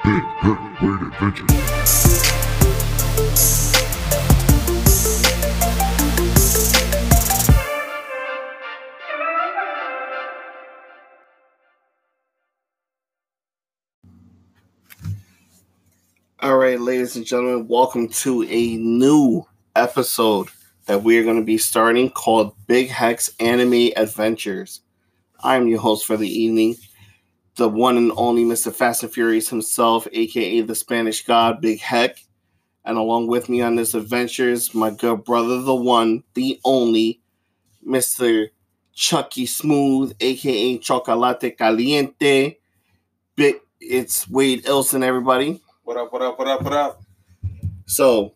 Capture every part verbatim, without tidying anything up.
Big Heck Wade Adventures. All right, ladies and gentlemen, welcome to a new episode that we're going to be starting called Big Heck's Anime Adventures. I'm your host for the evening, the one and only Mister Fast and Furious himself, aka the Spanish God, Big Heck. And along with me on this adventures, my good brother, the one, the only, Mister Chucky Smooth, aka Chocolate Caliente. Big, it's Wade Ilson, everybody. What up, what up, what up, what up? So,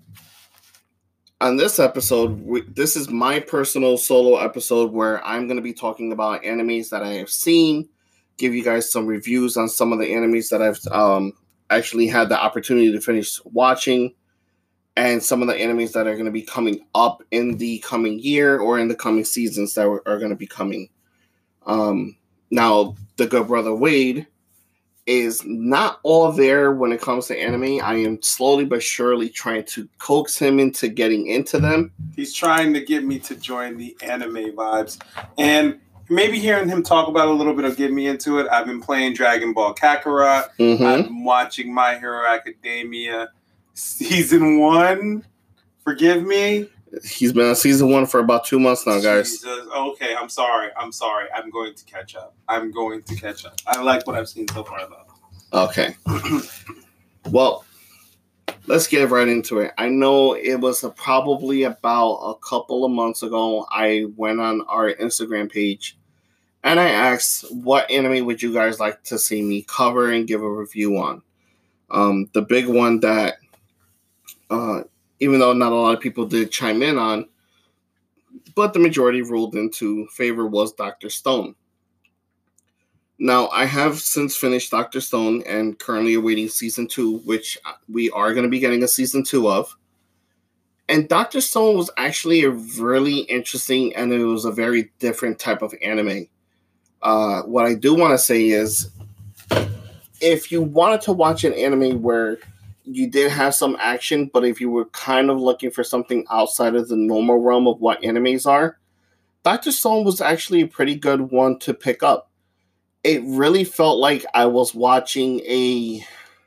on this episode, we, this is my personal solo episode where I'm going to be talking about animes that I have seen, give you guys some reviews on some of the animes that I've um, actually had the opportunity to finish watching, and some of the animes that are going to be coming up in the coming year or in the coming seasons that are going to be coming. Um, now, the good brother Wade is not all there when it comes to anime. I am slowly but surely trying to coax him into getting into them. He's trying to get me to join the anime vibes. And maybe hearing him talk about it a little bit will get me into it. I've been playing Dragon Ball Kakarot. Mm-hmm. I've been watching My Hero Academia Season one. Forgive me. He's been on season one for about two months now, guys. Jesus. Okay, I'm sorry. I'm sorry. I'm going to catch up. I'm going to catch up. I like what I've seen so far, though. Okay. Well, let's get right into it. I know it was a, probably about a couple of months ago, I went on our Instagram page and I asked what anime would you guys like to see me cover and give a review on. Um, the big one that, uh, even though not a lot of people did chime in on, but the majority ruled into favor was Doctor Stone. Now, I have since finished Doctor Stone and currently awaiting season two, which we are going to be getting a season two of. And Doctor Stone was actually a really interesting, and it was a very different type of anime. Uh, what I do want to say is, if you wanted to watch an anime where you did have some action, but if you were kind of looking for something outside of the normal realm of what animes are, Doctor Stone was actually a pretty good one to pick up. It really felt like I was watching a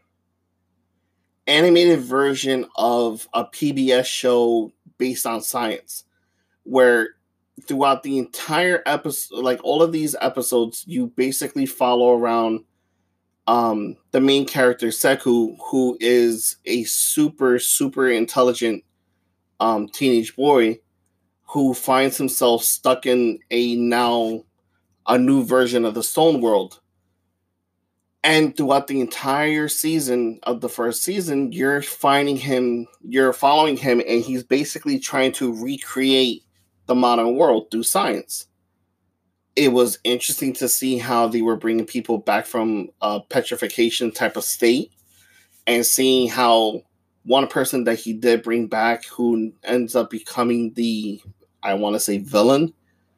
animated version of a P B S show based on science, where throughout the entire episode, like all of these episodes, you basically follow around um, the main character, Seku, who is a super, super intelligent um, teenage boy who finds himself stuck in a now a new version of the Stone World. And throughout the entire season of the first season, you're finding him, you're following him, and he's basically trying to recreate the modern world through science. It was interesting to see how they were bringing people back from a petrification type of state and seeing how one person that he did bring back who ends up becoming the, I want to say, villain,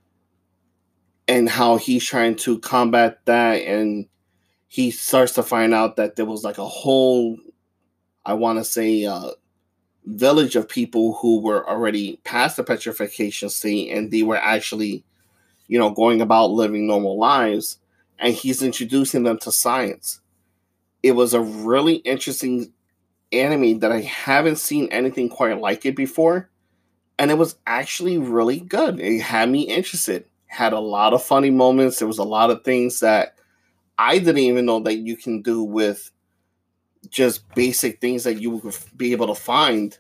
and how he's trying to combat that, and he starts to find out that there was like a whole, I want to say, uh, village of people who were already past the petrification state, and they were actually, you know, going about living normal lives, and he's introducing them to science. It was a really interesting anime that I haven't seen anything quite like it before, and it was actually really good. It had me interested. Had a lot of funny moments. There was a lot of things that I didn't even know that you can do with just basic things that you would be able to find.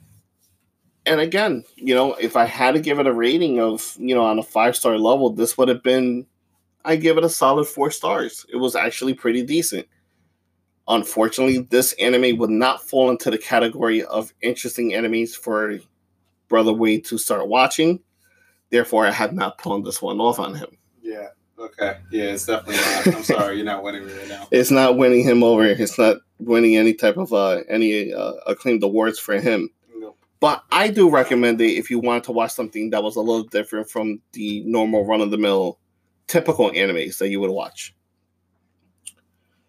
And again, you know, if I had to give it a rating of, you know, on a five-star level, this would have been, I give it a solid four stars. It was actually pretty decent. Unfortunately, this anime would not fall into the category of interesting animes for Brother Wade to start watching. Therefore, I had not pawned this one off on him. Yeah. Okay. Yeah, it's definitely not. I'm sorry, you're not winning me right now. It's not winning him over. It's not winning any type of uh, any uh, acclaimed awards for him. No. But I do recommend it if you wanted to watch something that was a little different from the normal run-of-the-mill typical animes that you would watch.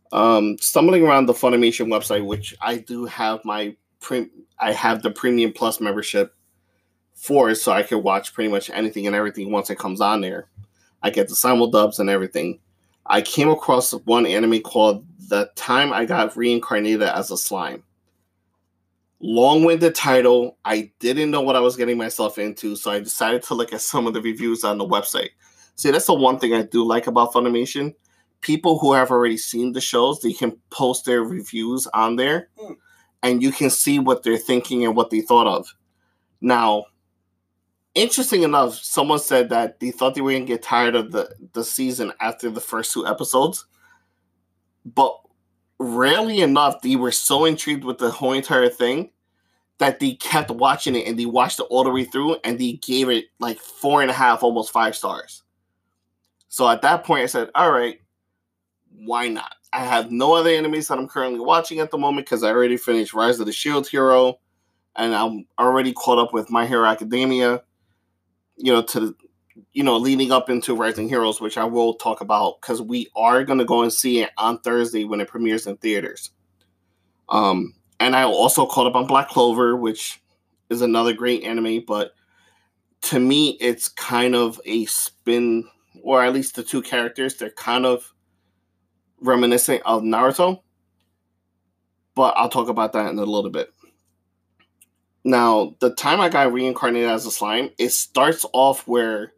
Um, stumbling around the Funimation website, which I do have my pre- I have the Premium Plus membership for, so I can watch pretty much anything and everything once it comes on there. I get the simuldubs and everything. I came across one anime called The Time I Got Reincarnated as a Slime. Long-winded title. I didn't know what I was getting myself into, so I decided to look at some of the reviews on the website. See, that's the one thing I do like about Funimation. People who have already seen the shows, they can post their reviews on there, mm. and you can see what they're thinking and what they thought of. Now, interesting enough, someone said that they thought they were going to get tired of the, the season after the first two episodes, but rarely enough, they were so intrigued with the whole entire thing that they kept watching it, and they watched it all the way through, and they gave it like four and a half, almost five stars. So at that point, I said, all right, why not? I have no other animes that I'm currently watching at the moment because I already finished Rise of the Shield Hero, and I'm already caught up with My Hero Academia, you know, to, you know, leading up into Rising Heroes, which I will talk about because we are going to go and see it on Thursday when it premieres in theaters. Um, and I also caught up on Black Clover, which is another great anime, but to me, it's kind of a spin, or at least the two characters, they're kind of reminiscent of Naruto, but I'll talk about that in a little bit. Now, The Time I Got Reincarnated as a Slime, it starts off where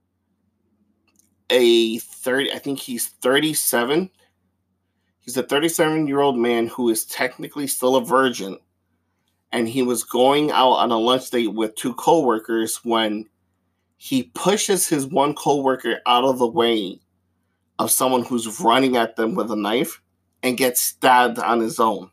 a thirty, I think he's thirty-seven. He's a thirty-seven-year-old man who is technically still a virgin, and he was going out on a lunch date with two coworkers when he pushes his one coworker out of the way of someone who's running at them with a knife and gets stabbed on his own.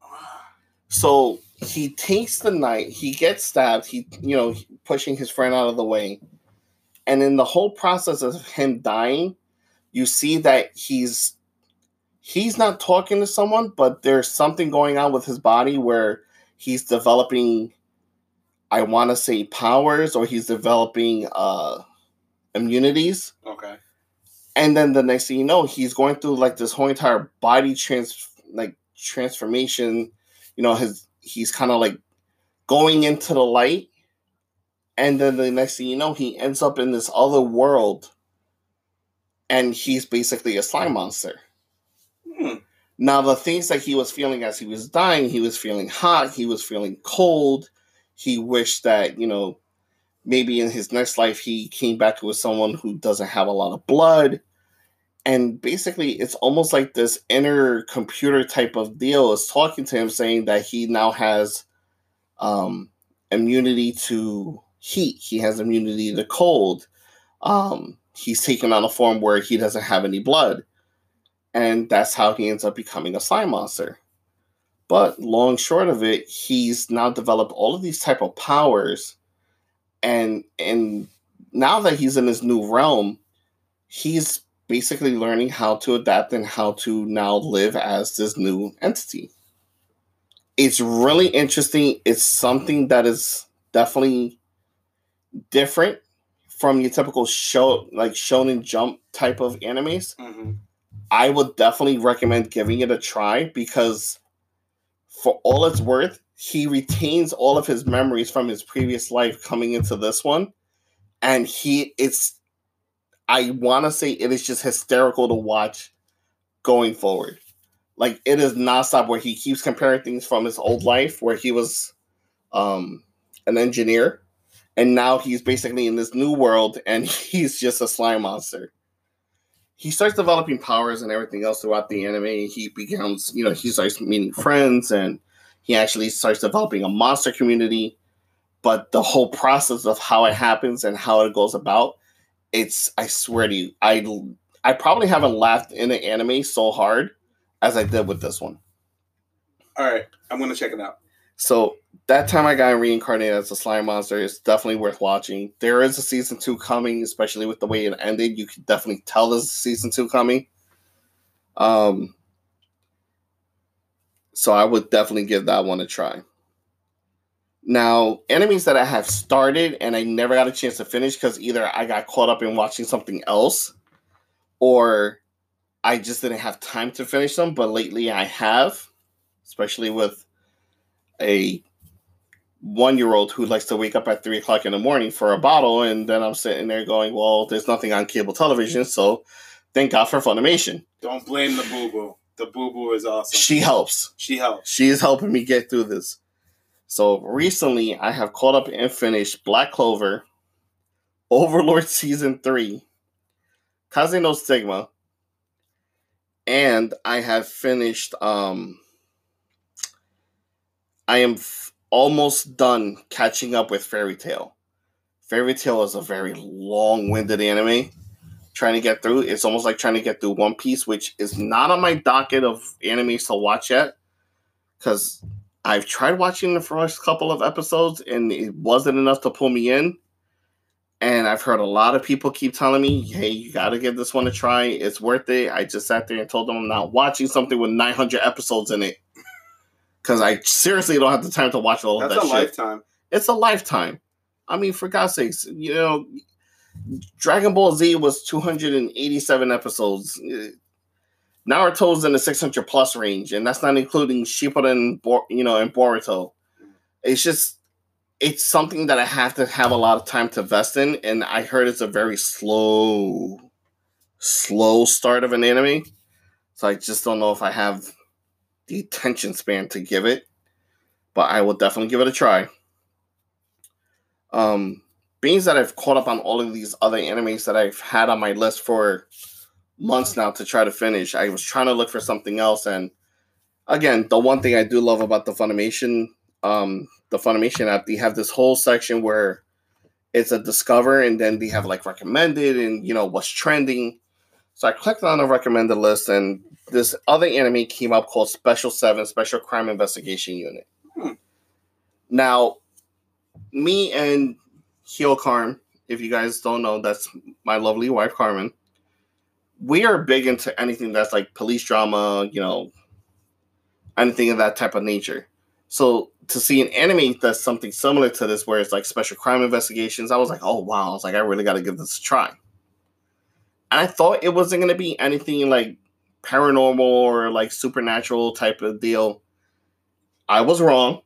So he takes the knife, he gets stabbed, he, you know, pushing his friend out of the way. And in the whole process of him dying, you see that he's he's not talking to someone, but there's something going on with his body where he's developing, I want to say, powers, or he's developing uh, immunities. Okay. And then the next thing you know, he's going through like this whole entire body trans like transformation. You know, his he's kind of like going into the light. And then the next thing you know, he ends up in this other world. And he's basically a slime monster. Hmm. Now, the things that he was feeling as he was dying, he was feeling hot, he was feeling cold. He wished that, you know, maybe in his next life, he came back with someone who doesn't have a lot of blood. And basically, it's almost like this inner computer type of deal is talking to him, saying that he now has um, immunity to heat. He has immunity to cold. Um, he's taken on a form where he doesn't have any blood. And that's how he ends up becoming a slime monster. But long short of it, he's now developed all of these type of powers. And and now that he's in this new realm, he's basically learning how to adapt and how to now live as this new entity. It's really interesting. It's something that is definitely different from your typical show, like Shonen Jump type of animes. Mm-hmm. I would definitely recommend giving it a try because for all it's worth, he retains all of his memories from his previous life coming into this one. And he, it's, I want to say it is just hysterical to watch going forward. Like, it is nonstop where he keeps comparing things from his old life where he was um, an engineer. And now he's basically in this new world and he's just a slime monster. He starts developing powers and everything else throughout the anime. He becomes, you know, he starts meeting friends and he actually starts developing a monster community. But the whole process of how it happens and how it goes about, it's, I swear to you, I, I probably haven't laughed in an anime so hard as I did with this one. All right, I'm going to check it out. So That Time I Got Reincarnated as a Slime Monster is definitely worth watching. There is a season two coming, especially with the way it ended. You can definitely tell there's a season two coming. Um, so I would definitely give that one a try. Now, animes that I have started and I never got a chance to finish because either I got caught up in watching something else or I just didn't have time to finish them, but lately I have, especially with a one-year-old who likes to wake up at three o'clock in the morning for a bottle, and then I'm sitting there going, well, there's nothing on cable television, so thank God for Funimation. Don't blame the boo-boo. The boo-boo is awesome. She helps. She helps. She is helping me get through this. So recently, I have caught up and finished Black Clover, Overlord Season three, Kaze no Stigma, and I have finished, um, I am f- almost done catching up with Fairy Tail. Fairy Tail is a very long-winded anime. Trying to get through, it's almost like trying to get through One Piece, which is not on my docket of animes to watch yet, because I've tried watching the first couple of episodes, and it wasn't enough to pull me in. And I've heard a lot of people keep telling me, hey, you got to give this one a try. It's worth it. I just sat there and told them I'm not watching something with nine hundred episodes in it. Because I seriously don't have the time to watch all of That's that a shit. lifetime. It's a lifetime. I mean, for God's sakes, you know, Dragon Ball Z was two hundred eighty-seven episodes. Naruto's in the six hundred plus range, and that's not including Shippuden, you know, and Boruto. It's just, it's something that I have to have a lot of time to invest in, and I heard it's a very slow, slow start of an anime. So I just don't know if I have the attention span to give it, but I will definitely give it a try. Um, being that I've caught up on all of these other animes that I've had on my list for months now to try to finish, I was trying to look for something else, and again, the one thing I do love about the Funimation, um, the Funimation app, they have this whole section where it's a discover, and then they have like recommended and, you know, what's trending. So I clicked on the recommended list, and this other anime came up called Special seven, Special Crime Investigation Unit. Hmm. Now, me and Hio Carm, if you guys don't know, that's my lovely wife, Carmen. We are big into anything that's like police drama, you know, anything of that type of nature. So to see an anime that's something similar to this, where it's like special crime investigations, I was like, oh, wow. I was like, I really got to give this a try. And I thought it wasn't going to be anything like paranormal or like supernatural type of deal. I was wrong.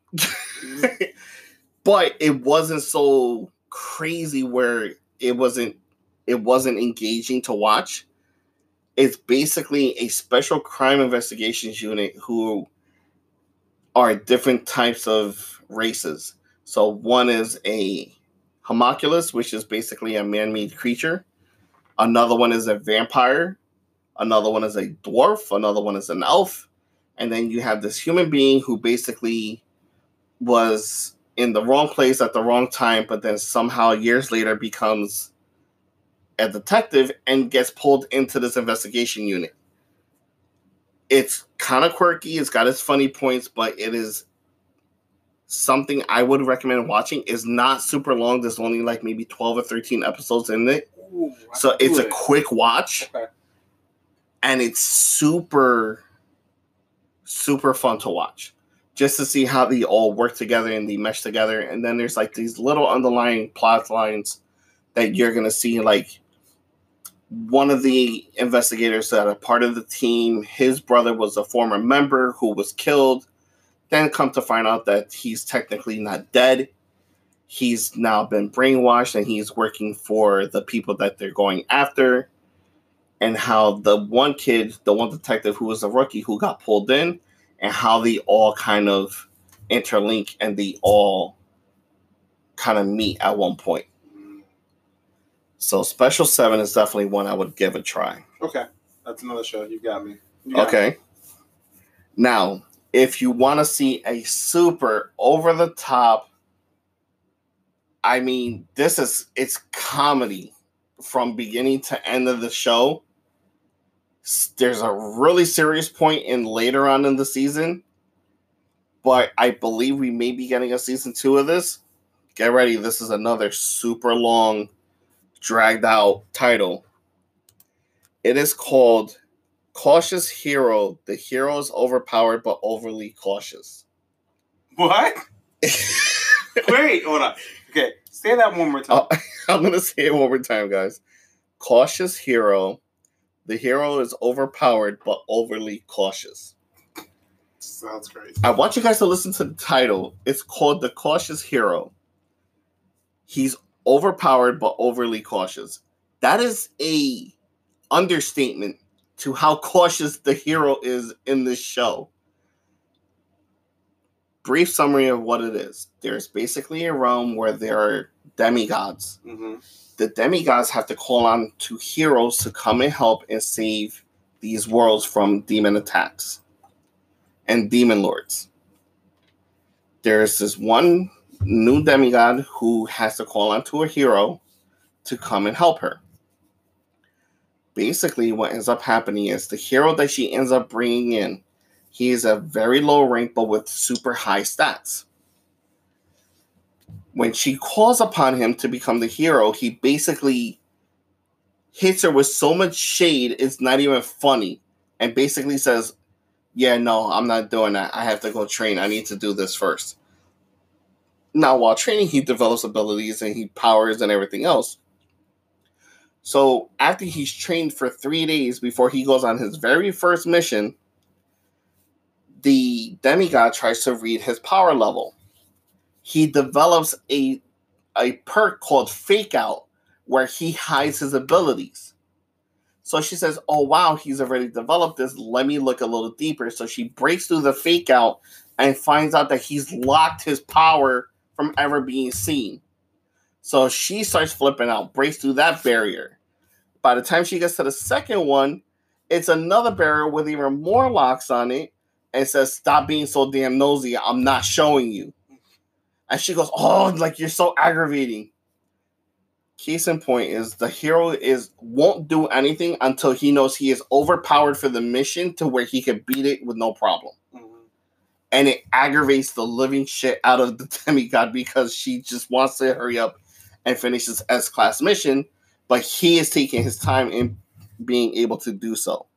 But it wasn't so crazy where it wasn't it wasn't engaging to watch. It's basically a special crime investigations unit who are different types of races. So one is a homunculus, which is basically a man-made creature. Another one is a vampire. Another one is a dwarf. Another one is an elf. And then you have this human being who basically was in the wrong place at the wrong time, but then somehow years later becomes a detective and gets pulled into this investigation unit. It's kind of quirky. It's got its funny points, but it is something I would recommend watching. It's not super long. There's only like maybe twelve or thirteen episodes in it. Ooh, so it's it. a quick watch. Okay. And it's super, super fun to watch. Just to see how they all work together and they mesh together. And then there's like these little underlying plot lines that you're going to see. Like one of the investigators that are part of the team, his brother was a former member who was killed. Then come to find out that he's technically not dead. He's now been brainwashed and he's working for the people that they're going after. And how the one kid, the one detective who was a rookie who got pulled in, and how they all kind of interlink and they all kind of meet at one point. So Special seven is definitely one I would give a try. Okay. That's another show. You got me. You got okay. Me. Now, if you want to see a super over-the-top, I mean, this is, it's comedy from beginning to end of the show. There's a really serious point in later on in the season, but I believe we may be getting a season two of this. Get ready. This is another super long, dragged out title. It is called Cautious Hero. The hero is overpowered but overly cautious. What? Wait, hold on. Okay, say that one more time. Uh, I'm going to say it one more time, guys. Cautious Hero. The hero is overpowered but overly cautious. Sounds crazy. I want you guys to listen to the title. It's called The Cautious Hero. He's overpowered but overly cautious. That is a understatement to how cautious the hero is in this show. Brief summary of what it is. There's basically a realm where there are demigods. Mm-hmm. The demigods have to call on to heroes to come and help and save these worlds from demon attacks and demon lords. There's this one new demigod who has to call on to a hero to come and help her. Basically, what ends up happening is the hero that she ends up bringing in, he is a very low rank but with super high stats. When she calls upon him to become the hero, he basically hits her with so much shade, it's not even funny. And basically says, yeah, no, I'm not doing that. I have to go train. I need to do this first. Now, while training, he develops abilities and he powers and everything else. So after he's trained for three days before he goes on his very first mission, the demigod tries to read his power level. He develops a, a perk called Fake Out, where he hides his abilities. So she says, oh, wow, he's already developed this. Let me look a little deeper. So she breaks through the Fake Out and finds out that he's locked his power from ever being seen. So she starts flipping out, breaks through that barrier. By the time she gets to the second one, it's another barrier with even more locks on it and says, stop being so damn nosy. I'm not showing you. And she goes, oh, like, you're so aggravating. Case in point is the hero is won't do anything until he knows he is overpowered for the mission to where he can beat it with no problem. Mm-hmm. And it aggravates the living shit out of the demigod because she just wants to hurry up and finish this S-class mission, but he is taking his time in being able to do so.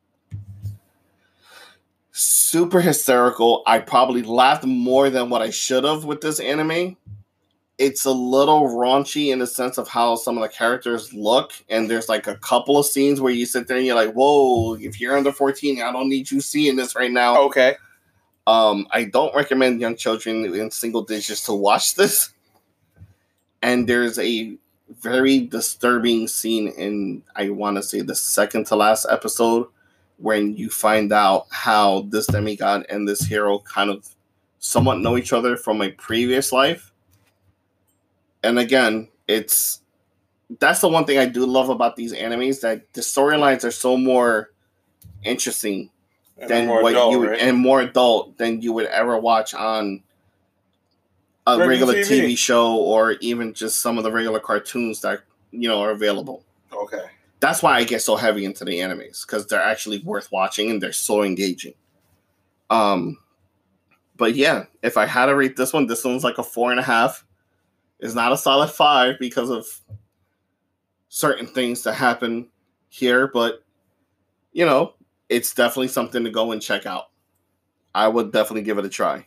Super hysterical. I probably laughed more than what I should have with this anime. It's a little raunchy in the sense of how some of the characters look, and there's like a couple of scenes where you sit there and you're like, whoa, if you're under fourteen, I don't need you seeing this right now. Okay. Um, I don't recommend young children in single digits to watch this. And there's a very disturbing scene in, I want to say, the second to last episode, when you find out how this demigod and this hero kind of somewhat know each other from a previous life. And again, it's that's the one thing I do love about these animes, that the storylines are so more interesting and than more what adult, you would, right? and more adult than you would ever watch on a regular, regular T V. T V show or even just some of the regular cartoons that, you know, are available. Okay. That's why I get so heavy into the animes, because they're actually worth watching and they're so engaging. Um, but yeah, if I had to rate this one, this one's like a four and a half. It's not a solid five because of certain things that happen here, but you know, it's definitely something to go and check out. I would definitely give it a try.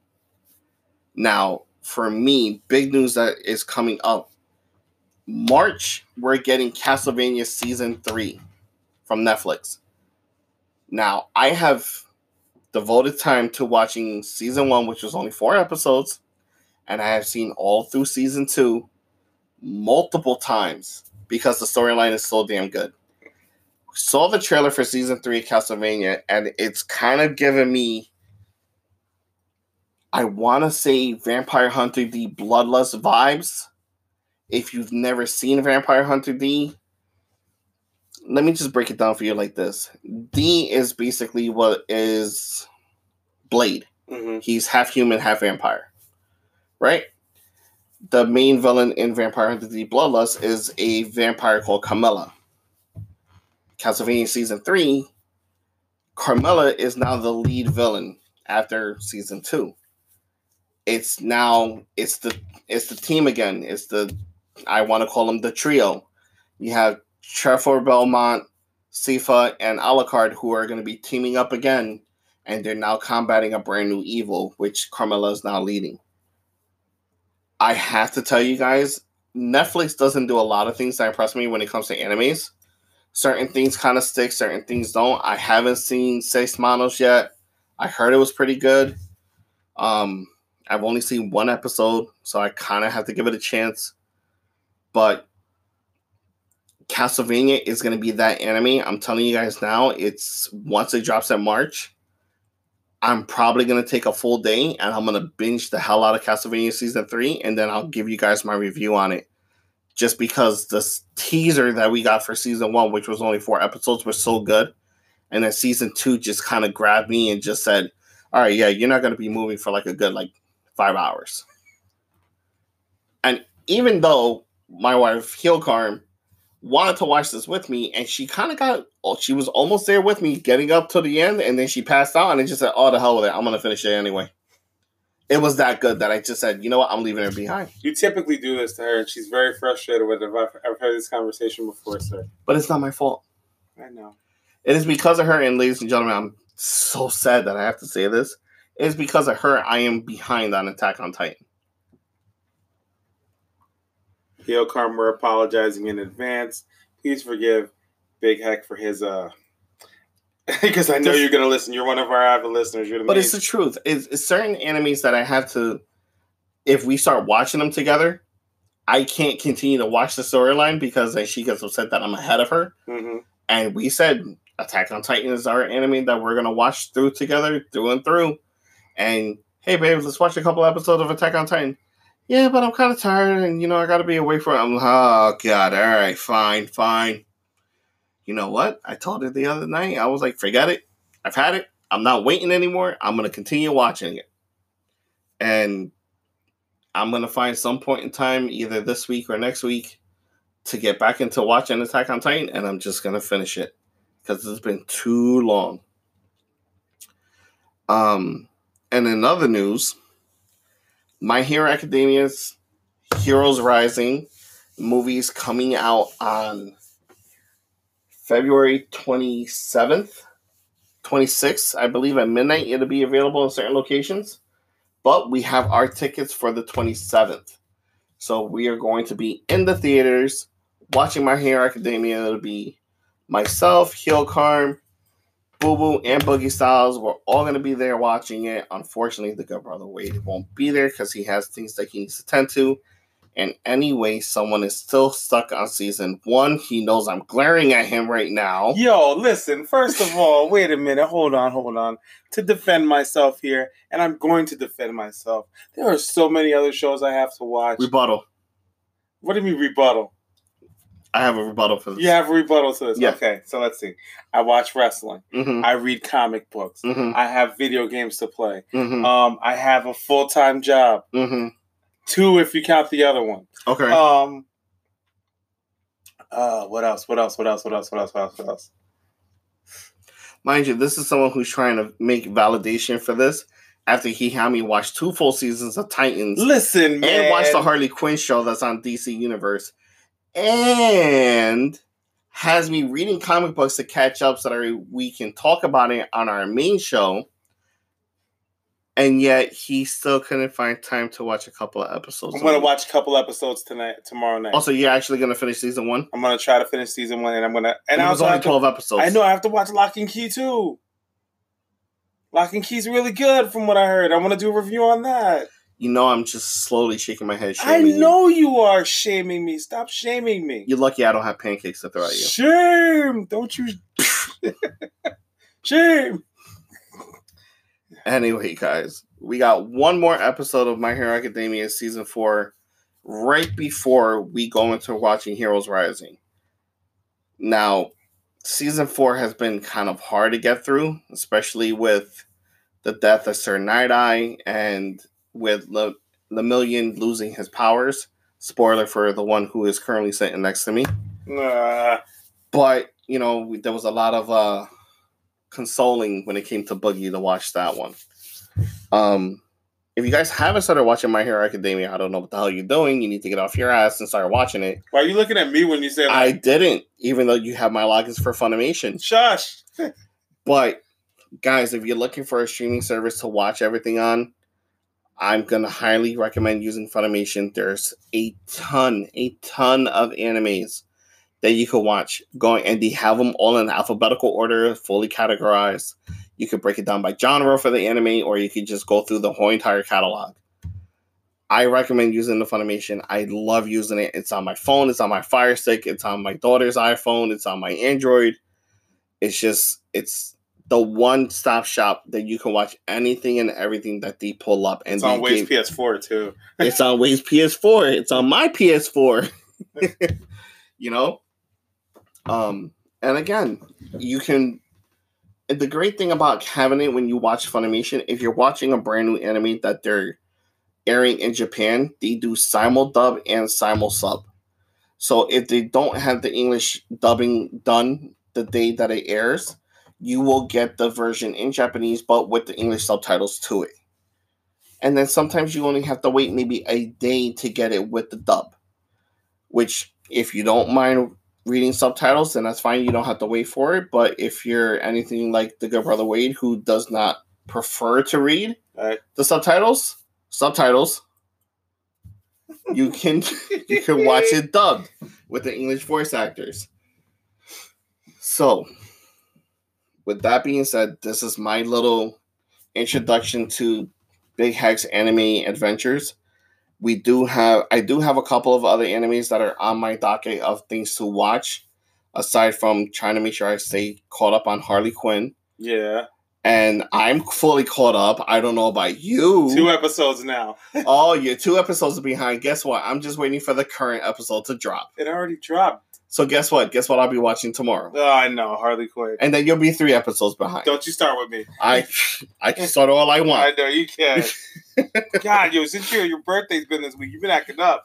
Now, for me, big news that is coming up. March, we're getting Castlevania Season three from Netflix. Now, I have devoted time to watching Season one, which was only four episodes, and I have seen all through Season two multiple times because the storyline is so damn good. Saw the trailer for Season three of Castlevania, and it's kind of giving me, I want to say, Vampire Hunter D Bloodlust vibes. If you've never seen Vampire Hunter D, let me just break it down for you like this. D is basically what is Blade. Mm-hmm. He's half human, half vampire. Right? The main villain in Vampire Hunter D Bloodlust is a vampire called Carmilla. Castlevania Season three, Carmilla is now the lead villain after Season two. It's now, it's the it's the team again. It's the, I want to call them the trio. You have Trevor Belmont, Sypha, and Alucard, who are going to be teaming up again, and they're now combating a brand new evil, which Carmilla is now leading. I have to tell you guys, Netflix doesn't do a lot of things that impress me when it comes to animes. certain things kind of stick, certain things don't. I haven't seen Seis Manos yet. I heard it was pretty good. Um, I've only seen one episode, so I kind of have to give it a chance. But Castlevania is going to be that anime. I'm telling you guys now, it's once it drops in March, I'm probably going to take a full day and I'm going to binge the hell out of Castlevania Season three, and then I'll give you guys my review on it. Just because this teaser that we got for Season one, which was only four episodes, was so good. And then Season two just kind of grabbed me and just said, all right, yeah, you're not going to be moving for like a good like five hours. And even though my wife, Hilkarm, wanted to watch this with me, and she kind of got, oh, she was almost there with me, getting up to the end, and then she passed out, and I just said, oh, the hell with it, I'm going to finish it anyway. It was that good that I just said, you know what, I'm leaving her behind. You typically do this to her, and she's very frustrated with it. I've, I've heard this conversation before, sir. But it's not my fault. I know. It is because of her, and ladies and gentlemen, I'm so sad that I have to say this. It is because of her I am behind on Attack on Titan. Hilkarm, we're apologizing in advance. Please forgive Big Heck for his, uh, because I know you're going to listen. You're one of our avid listeners. You're the but main... it's the truth. It's, it's certain animes that I have to, if we start watching them together, I can't continue to watch the storyline because then she gets upset that I'm ahead of her. Mm-hmm. And we said Attack on Titan is our anime that we're going to watch through together, through and through. And, hey, babe, let's watch a couple episodes of Attack on Titan. Yeah, but I'm kind of tired, and, you know, I got to be away from it. I'm like, oh, God, all right, fine, fine. You know what? I told her the other night, I was like, forget it. I've had it. I'm not waiting anymore. I'm going to continue watching it. And I'm going to find some point in time, either this week or next week, to get back into watching Attack on Titan, and I'm just going to finish it because it's been too long. Um, and in other news, My Hero Academia's Heroes Rising movie's coming out on February twenty-seventh, twenty-sixth, I believe at midnight. It'll be available in certain locations. But we have our tickets for the twenty-seventh. So we are going to be in the theaters watching My Hero Academia. It'll be myself, Hilkarm, Boo Boo, and Boogie Styles. We're all going to be there watching it. Unfortunately, the good brother Wade won't be there because he has things that he needs to tend to. And anyway, someone is still stuck on season one. He knows I'm glaring at him right now. Yo, listen, first of all, wait a minute. Hold on, hold on. To defend myself here, and I'm going to defend myself. There are so many other shows I have to watch. Rebuttal. What do you mean rebuttal? I have a rebuttal for this. You have a rebuttal to this? Yeah. Okay, so let's see. I watch wrestling. Mm-hmm. I read comic books. Mm-hmm. I have video games to play. Mm-hmm. Um, I have a full-time job. Mm-hmm. Two if you count the other one. Okay. Um. Uh. What else? What else? What else? What else? What else? What else? What else? Mind you, this is someone who's trying to make validation for this after he had me watch two full seasons of Titans. Listen, man. And watch the Harley Quinn show that's on D C Universe. And has me reading comic books to catch up so that we can talk about it on our main show. And yet, he still couldn't find time to watch a couple of episodes. I'm going to watch a couple episodes tonight, tomorrow night. Also, you're actually going to finish season one? I'm going to try to finish season one, and I'm going to... And it I was also only have to- twelve episodes. I know, I have to watch Lock and Key, too. Lock and Key's really good, from what I heard. I want to do a review on that. You know I'm just slowly shaking my head. I shaming know you. you are shaming me. Stop shaming me. You're lucky I don't have pancakes to throw at you. Shame! Don't you... Shame! Anyway, guys, we got one more episode of My Hero Academia Season four right before we go into watching Heroes Rising. Now, Season four has been kind of hard to get through, especially with the death of Sir Night-Eye and with Le- Lemillion losing his powers. Spoiler for the one who is currently sitting next to me. Uh, But, you know, we, there was a lot of uh, consoling when it came to Boogie to watch that one. Um, if you guys haven't started watching My Hero Academia, I don't know what the hell you're doing. You need to get off your ass and start watching it. why are you looking at me when you say that? I didn't, even though you have my logins for Funimation. Shush! But, guys, if you're looking for a streaming service to watch everything on, I'm going to highly recommend using Funimation. There's a ton, a ton of animes that you could watch. Going and they have them all in alphabetical order, fully categorized. You could break it down by genre for the anime, or you could just go through the whole entire catalog. I recommend using the Funimation. I love using it. It's on my phone. It's on my Fire Stick. It's on my daughter's iPhone. It's on my Android. It's just, it's the one-stop shop that you can watch anything and everything that they pull up. And it's on Wave's give, P S four, too. It's on Wave's P S four. It's on my P S four. You know? Um, and again, you can... The great thing about having it when you watch Funimation, if you're watching a brand new anime that they're airing in Japan, they do simul dub and simul sub. So if they don't have the English dubbing done the day that it airs, you will get the version in Japanese, but with the English subtitles to it. And then sometimes you only have to wait maybe a day to get it with the dub. Which, if you don't mind reading subtitles, then that's fine. You don't have to wait for it. But if you're anything like the good brother Wade, who does not prefer to read right. the subtitles, subtitles, you can you can watch it dubbed with the English voice actors. So, with that being said, this is my little introduction to Big Heck's Anime Adventures. We do have, I do have a couple of other animes that are on my docket of things to watch, aside from trying to make sure I stay caught up on Harley Quinn. Yeah. And I'm fully caught up. I don't know about you. Two episodes now. Oh, you're two episodes behind. Guess what? I'm just waiting for the current episode to drop. It already dropped. So guess what? Guess what I'll be watching tomorrow? Oh, I know. Harley Quinn. And then you'll be three episodes behind. Don't you start with me. I I can start all I want. I know, you can. God, yo, since your, your birthday's been this week, you've been acting up.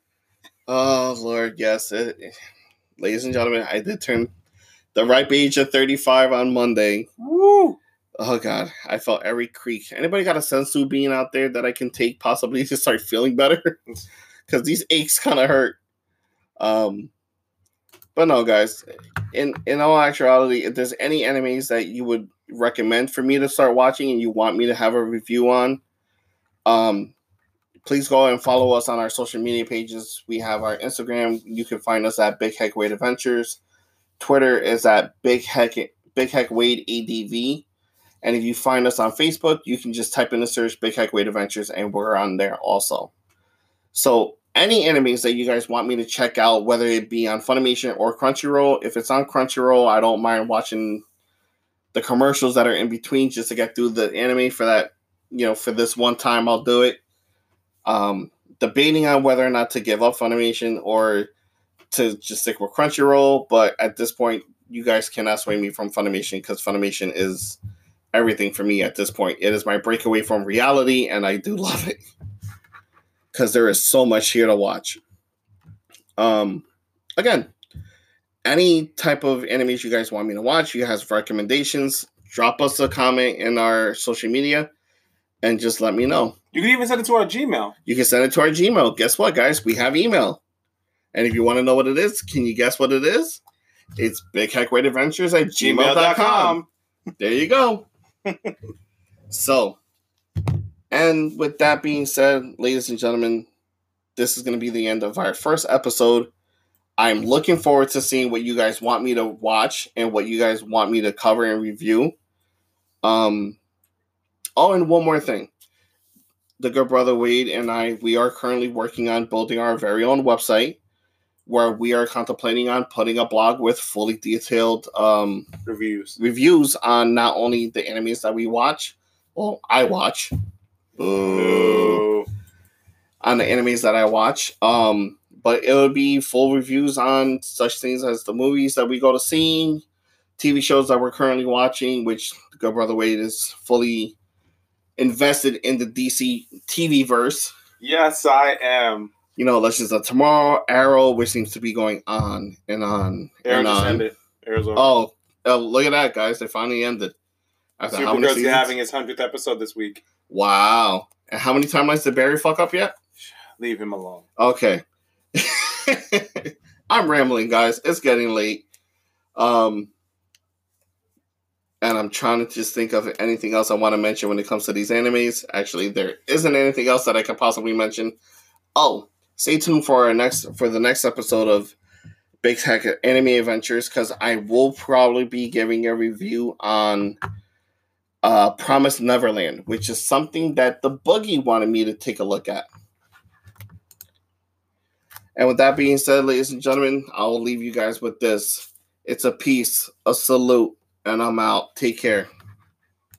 Oh, Lord, yes. It, ladies and gentlemen, I did turn the ripe age of thirty-five on Monday. Woo! Oh, God. I felt every creak. Anybody got a sensu bean out there that I can take possibly to start feeling better? Because these aches kind of hurt. Um, But no, guys. In, in all actuality, if there's any animes that you would recommend for me to start watching and you want me to have a review on, um, please go and follow us on our social media pages. We have our Instagram. You can find us at Big Heck Wade Adventures. Twitter is at Big Heck Big Heck Wade A D V. And if you find us on Facebook, you can just type in the search Big Heck Wade Adventures, and we're on there also. So any animes that you guys want me to check out, whether it be on Funimation or Crunchyroll, if it's on Crunchyroll, I don't mind watching the commercials that are in between just to get through the anime for that, you know, for this one time, I'll do it. Um, debating on whether or not to give up Funimation or to just stick with Crunchyroll, but at this point, you guys cannot sway me from Funimation because Funimation is everything for me at this point. It is my breakaway from reality, and I do love it because there is so much here to watch. Um, again, any type of animes you guys want me to watch, you guys have recommendations, drop us a comment in our social media and just let me know. You can even send it to our Gmail. You can send it to our Gmail. Guess what, guys? We have email. And if you want to know what it is, can you guess what it is? It's bigheckwadeadventures at gmail dot com. There you go. So, and with that being said, ladies and gentlemen, this is going to be the end of our first episode. I'm looking forward to seeing what you guys want me to watch and what you guys want me to cover and review. Um, oh, and one more thing. The good brother Wade and I, we are currently working on building our very own website where we are contemplating on putting a blog with fully detailed um, reviews reviews on not only the animes that we watch, well, I watch, Boo. on the animes that I watch, um, but it would be full reviews on such things as the movies that we go to see, T V shows that we're currently watching, which the good brother Wade is fully invested in the D C T V verse. Yes, I am. You know, Legends of Tomorrow, Arrow, which seems to be going on and on Arrow and just on. ended. Arizona. Oh, oh, look at that, guys! They finally ended. After how many Supergirl's seasons? having his hundredth episode this week. Wow! And how many timelines did Barry fuck up yet? Leave him alone. Okay. I'm rambling, guys. It's getting late. Um, and I'm trying to just think of anything else I want to mention when it comes to these animes. Actually, there isn't anything else that I can possibly mention. Oh, stay tuned for our next for the next episode of Big Heck Anime Adventures, because I will probably be giving a review on uh, Promised Neverland, which is something that the Boogie wanted me to take a look at. And with that being said, ladies and gentlemen, I'll leave you guys with this. It's a peace, a salute, and I'm out. Take care.